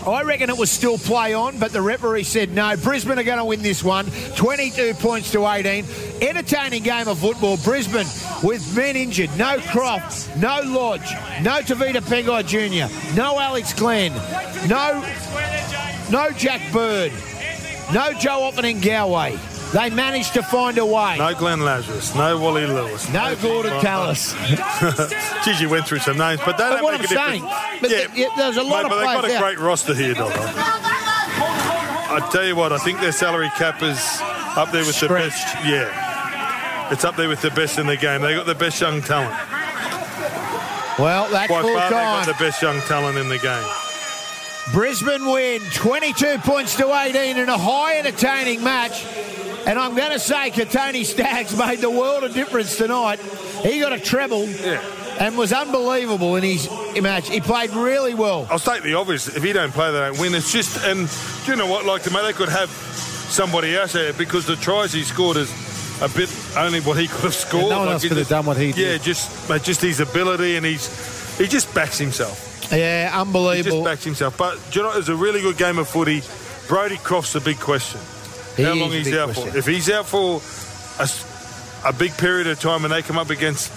I reckon it was still play on, but the referee said no. Brisbane are going to win this one, 22 points to 18. Entertaining game of football. Brisbane with men injured. No Croft, no Lodge, no Tavita Pengai Jr., no Alex Glenn, no Jack Bird, no Joe Oppen Galway. They managed to find a way. No Glenn Lazarus, no Wally Lewis, no Gordon Tallis. Geez, you went through some names, but they don't make a difference. But there's a lot of players. They've got a great roster here, Dog. I tell you what, I think their salary cap is up there with the best. Yeah, it's up there with the best in the game. They got the best young talent. Well, that's by full far, time. they got the best young talent in the game. Brisbane win 22 points to 18 in a high entertaining match. And I'm going to say Tony Staggs made the world of difference tonight. He got a treble and was unbelievable in his match. He played really well. I'll state the obvious. If he don't play, they don't win. It's just, and do you know what? Like, they could have somebody else there because the tries he scored is a bit only what he could have scored. And no one else could have done what he did. Yeah, just his ability, and he just backs himself. Yeah, unbelievable. He just backs himself. But do you know, it was a really good game of footy. Brodie Croft's a big question. How long he's out for. If he's out for a big period of time and they come up against,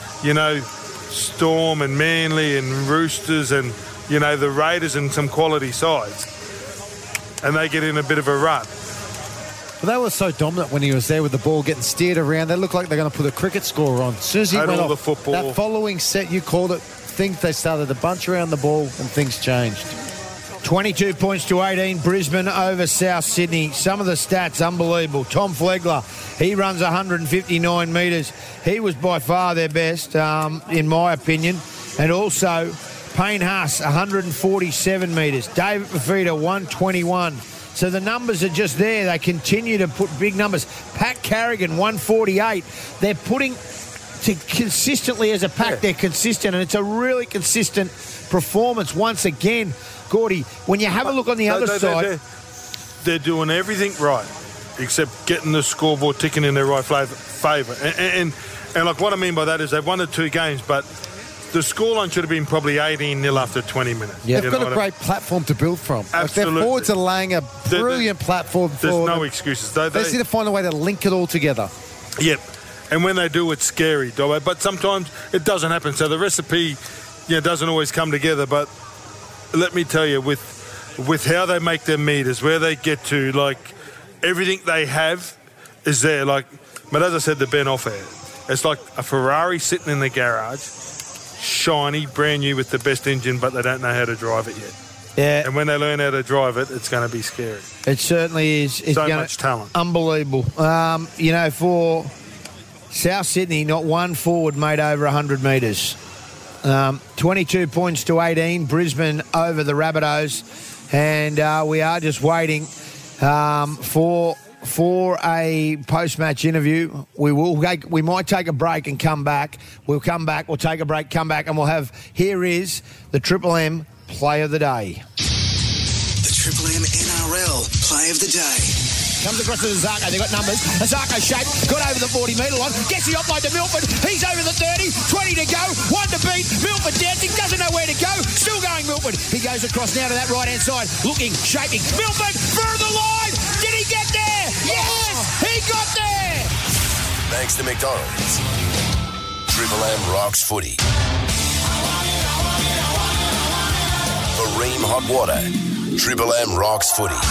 Storm and Manly and Roosters and, the Raiders and some quality sides, and they get in a bit of a rut. Well, they were so dominant when he was there with the ball getting steered around. They looked like they're going to put a cricket score on. As soon as he went off, the football. That following set, you called it, they started to bunch around the ball and things changed. 22 points to 18, Brisbane over South Sydney. Some of the stats, unbelievable. Tom Flegler, he runs 159 metres. He was by far their best, in my opinion. And also, Payne Haas, 147 metres. David Fafita, 121. So the numbers are just there. They continue to put big numbers. Pat Carrigan, 148. They're putting consistently as a pack. They're consistent, and it's a really consistent performance once again. Gordy, when you have a look on the other side... They're doing everything right, except getting the scoreboard ticking in their right favour. And like what I mean by that is they've won the 2 games, but the scoreline should have been probably 18-0 after 20 minutes. Yeah, they've got a great platform to build from. Absolutely. Their forwards are laying a brilliant platform for There's no them. excuses. They just need to find a way to link it all together. Yep. And when they do, it's scary, Dobbo. But sometimes it doesn't happen. So the recipe doesn't always come together, but let me tell you, with how they make their meters, where they get to, like, everything they have is there. Like, but as I said to Ben off-air, it's like a Ferrari sitting in the garage, shiny, brand new with the best engine, but they don't know how to drive it yet. Yeah. And when they learn how to drive it, it's going to be scary. It certainly is. It's so much talent. Unbelievable. For South Sydney, not one forward made over 100 metres. 22 points to 18, Brisbane over the Rabbitohs, and we are just waiting for a post-match interview. We might take a break and come back. We'll come back. We'll take a break, come back, and we'll have. Here is the Triple M Play of the Day. The Triple M NRL Play of the Day. Comes across to Zarko. They've got numbers. Zarko shape. Got over the 40-metre line. Gets the offload to Milford. He's over the 30. 20 to go. 1 to beat. Milford dancing. Doesn't know where to go. Still going Milford. He goes across now to that right-hand side. Looking. Shaping. Milford through the line. Did he get there? Yes! He got there! Thanks to McDonald's. Triple M rocks footy. For Ream Hot Water. Triple M rocks footy.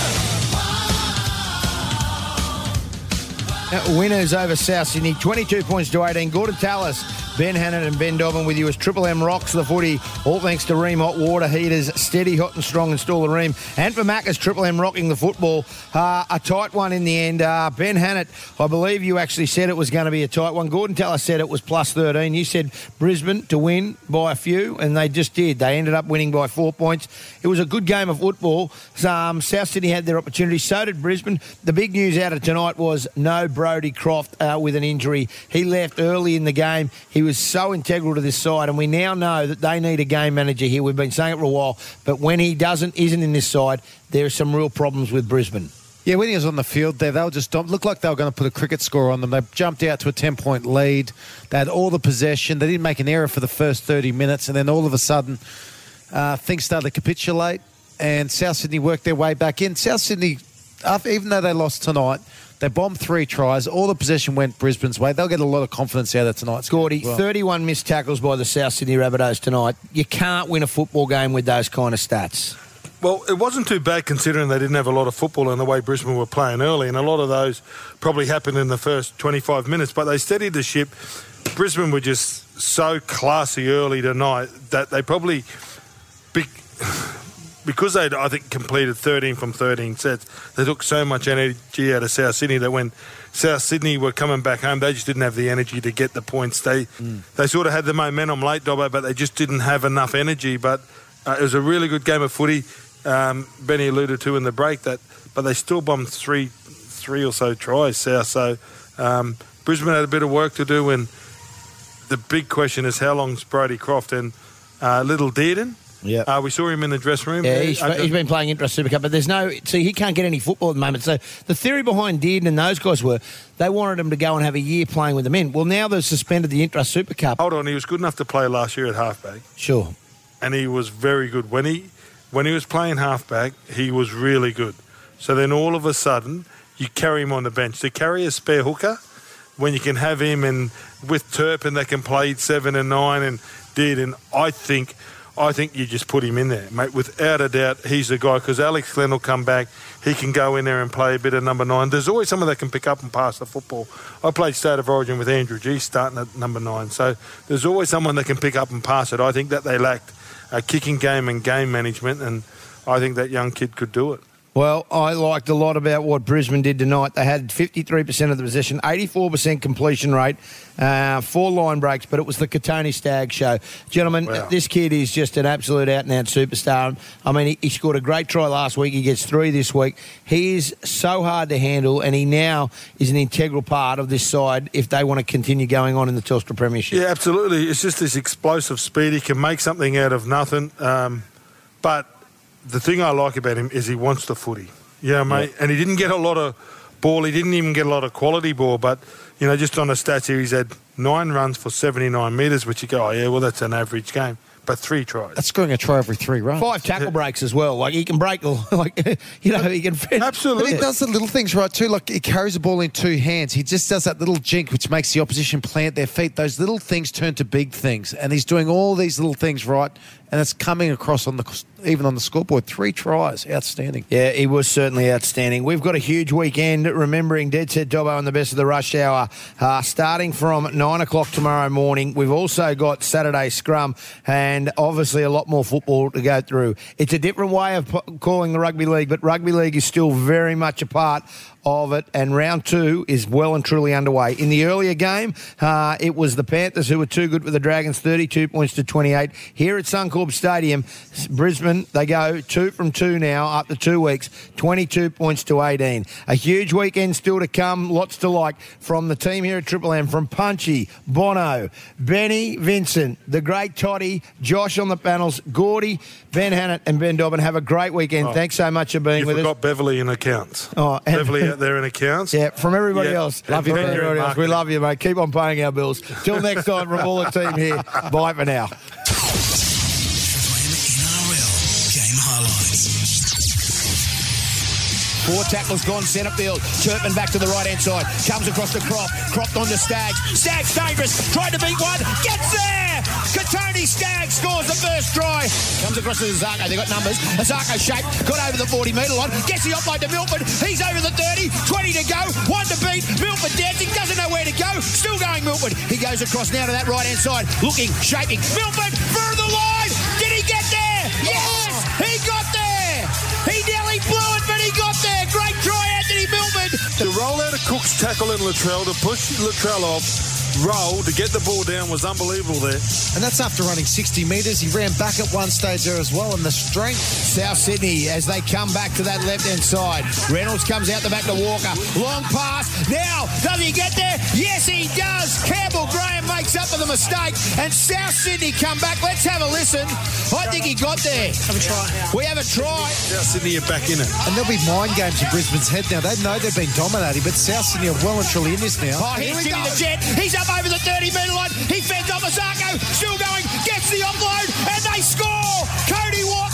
Winners over South Sydney, 22 points to 18. Gordon Tallis, Ben Hannett and Ben Dobbin with you as Triple M rocks the footy. All thanks to Ream Hot Water Heaters. Steady, hot and strong. Install the Ream. And for Macca's, Triple M rocking the football. A tight one in the end. Ben Hannett, I believe you actually said it was going to be a tight one. Gordon Tallis said it was plus 13. You said Brisbane to win by a few, and they just did. They ended up winning by 4 points. It was a good game of football. South Sydney had their opportunity. So did Brisbane. The big news out of tonight was no Brodie Croft with an injury. He left early in the game. He was so integral to this side, and we now know that they need a game manager here. We've been saying it for a while, but when he isn't in this side, there are some real problems with Brisbane. Yeah, when he was on the field there, they were just looked like they were going to put a cricket score on them. They jumped out to a 10-point lead. They had all the possession. They didn't make an error for the first 30 minutes, and then all of a sudden, things started to capitulate. and South Sydney worked their way back in. South Sydney, even though they lost tonight, they bombed 3 tries. All the possession went Brisbane's way. They'll get a lot of confidence out of tonight. Gordy, 31 missed tackles by the South Sydney Rabbitohs tonight. You can't win a football game with those kind of stats. Well, it wasn't too bad considering they didn't have a lot of football and the way Brisbane were playing early, and a lot of those probably happened in the first 25 minutes, but they steadied the ship. Brisbane were just so classy early tonight that they probably, because they'd, I think, completed 13 from 13 sets, they took so much energy out of South Sydney that when South Sydney were coming back home, they just didn't have the energy to get the points. They sort of had the momentum late, Dobbo, but they just didn't have enough energy. But it was a really good game of footy. Benny alluded to in the break but they still bombed three or so tries, South. So Brisbane had a bit of work to do, and the big question is how long's Brodie Croft and Little Dearden? Yeah, we saw him in the dressing room. Yeah, he's been playing Intra-Super Cup, but he can't get any football at the moment. So the theory behind Dearden and those guys were they wanted him to go and have a year playing with the men. Well, now they've suspended the Intra-Super Cup. Hold on, he was good enough to play last year at halfback. Sure. And he was very good. When he was playing halfback, he was really good. So then all of a sudden, you carry him on the bench. To carry a spare hooker, when you can have him and with Turpin that can play 7 and 9 and Dearden, I think you just put him in there, mate. Without a doubt, he's the guy, because Alex Glenn will come back. He can go in there and play a bit of number 9. There's always someone that can pick up and pass the football. I played State of Origin with Andrew G starting at number 9. So there's always someone that can pick up and pass it. I think that they lacked a kicking game and game management, and I think that young kid could do it. Well, I liked a lot about what Brisbane did tonight. They had 53% of the possession, 84% completion rate, 4 line breaks, but it was the Katoni Staggs show. Gentlemen, This kid is just an absolute out-and-out superstar. I mean, he scored a great try last week. He gets 3 this week. He is so hard to handle, and he now is an integral part of this side if they want to continue going on in the Telstra Premiership. Yeah, absolutely. It's just this explosive speed. He can make something out of nothing, but the thing I like about him is he wants the footy. Yeah, mate. And he didn't get a lot of ball. He didn't even get a lot of quality ball. But, just on the stats here, he's had 9 runs for 79 metres, which you go, oh, yeah, well, that's an average game. But 3 tries. That's scoring a try every 3 runs. 5 tackle breaks as well. Like, he can break, he can fit. Absolutely. But he does the little things right, too. Like, he carries the ball in 2 hands. He just does that little jink, which makes the opposition plant their feet. Those little things turn to big things. And he's doing all these little things right. And it's coming across even on the scoreboard. 3 tries. Outstanding. Yeah, he was certainly outstanding. We've got a huge weekend, remembering Dead Set Dobbo and the best of the rush hour, starting from 9 o'clock tomorrow morning. We've also got Saturday scrum and obviously a lot more football to go through. It's a different way of calling the rugby league, but rugby league is still very much a part of it, and round 2 is well and truly underway. In the earlier game, it was the Panthers who were too good for the Dragons, 32 points to 28. Here at Suncorp Stadium, Brisbane, they go 2 from 2 now, up to 2 weeks, 22 points to 18. A huge weekend still to come, lots to like from the team here at Triple M, from Punchy, Bono, Benny, Vincent, the great Toddy, Josh on the panels, Gordy, Ben Hannett and Ben Dobbin. Have a great weekend. Thanks so much for being with us. You forgot Beverly in accounts. Beverly out there in accounts. Yeah, from everybody else. Love you, from everybody else. We love you, mate. Keep on paying our bills. Till next time, from all the team here, bye for now. Game highlights. 4 tackles gone centre field. Turpin back to the right-hand side. Comes across to Croft. Croft on to Staggs. Staggs dangerous. Tried to beat one. Gets there! Katoni Staggs scores the first try. Comes across to Zarko. They've got numbers. Zarko shape. Got over the 40-metre line. Gets the offload to Milford. He's over the 30. 20 to go. 1 to beat. Milford dancing. Doesn't know where to go. Still going Milford. He goes across now to that right-hand side. Looking. Shaping. Milford for the line. Did he get there? Yes! He got there! He nearly blew it, but he got there. Great try, Anthony Milford. To roll out of Cook's tackle in Latrell, to push Latrell off, roll, to get the ball down was unbelievable there. And that's after running 60 metres. He ran back at one stage there as well, and the strength. South Sydney, as they come back to that left-hand side. Reynolds comes out the back to Walker. Long pass. Now, does he get there? Yes, he does. Campbell Graham makes up for the mistake, and South Sydney come back. Let's have a listen. I think he got there. Have a try. We have a try. South Sydney are back in it. And there'll be mind games in Brisbane's head now. They know they've been dominating, but South Sydney are well and truly in this now. Oh, here's Jimmy the Jet. He's up over the 30-metre line. He fends off Zarko. Still going. Gets the offload, and they score. Cody Walker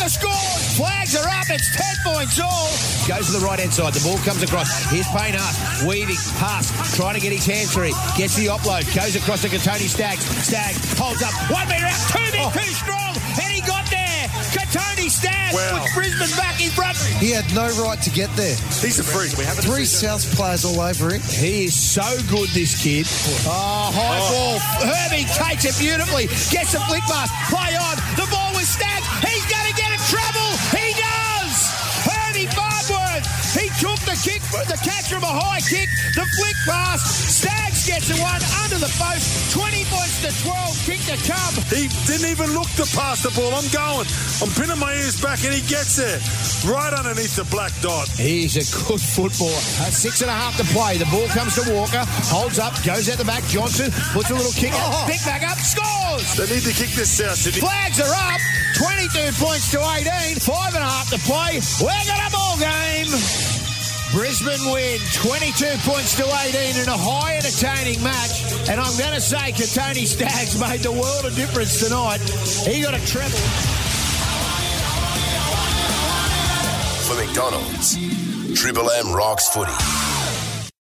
Walker scores. Flags are up. It's 10 points all. Goes to the right-hand side. The ball comes across. Here's Payne Haas. Weaving. Haas trying to get his hands free. Gets the offload. Goes across to Katoni Staggs. Staggs holds up. 1 metre out. Too big, too strong. And he got there. Katoni Staggs with Brisbane back in front. He had no right to get there. He's a freak. 3 South players all over him. He is so good, this kid. High ball. Herbie takes it beautifully. Gets the flick pass. Play on. The ball with Staggs. He's going to get in trouble. He does. Herbie Farnworth. He took the catch from a high kick. The flick pass. Staggs gets the one under the post. 20 points to 12. Kick to come. He didn't even look to pass the ball. I'm going. I'm pinning my ears back and he gets there. Right underneath the black dot. He's a good footballer. 6.5 to play. The ball comes to Walker. Holds up. Goes out the back. Johnson puts a little kick out. Pick back up. Scores. They need to kick this South Sydney. Flags are up. 22 points to 18. 5.5 to play. We're got a ball game. Brisbane win 22 points to 18 in a high entertaining match. And I'm going to say Katoni Staggs made the world of difference tonight. He got a treble. For McDonald's, Triple M rocks footy.